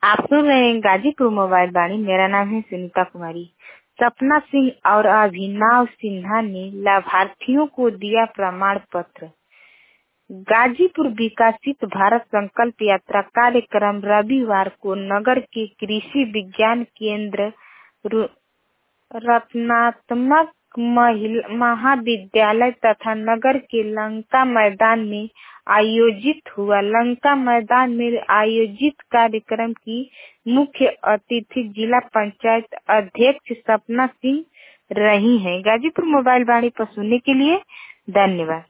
आप सुन रहे हैं गाजीपुर मोबाइल वाणी। मेरा नाम है सुनीता कुमारी। सपना सिंह और अभिनव सिन्हा ने लाभार्थियों को दिया प्रमाण पत्र। गाजीपुर विकसित भारत संकल्प यात्रा कार्यक्रम रविवार को नगर के कृषि विज्ञान केंद्र रत्नात्मक महाविद्यालय तथा नगर के लंका मैदान में आयोजित हुआ। लंका मैदान में आयोजित कार्यक्रम की मुख्य अतिथि जिला पंचायत अध्यक्ष सपना सिंह रही हैं। गाजीपुर मोबाइल वाणी पर सुनने के लिए धन्यवाद।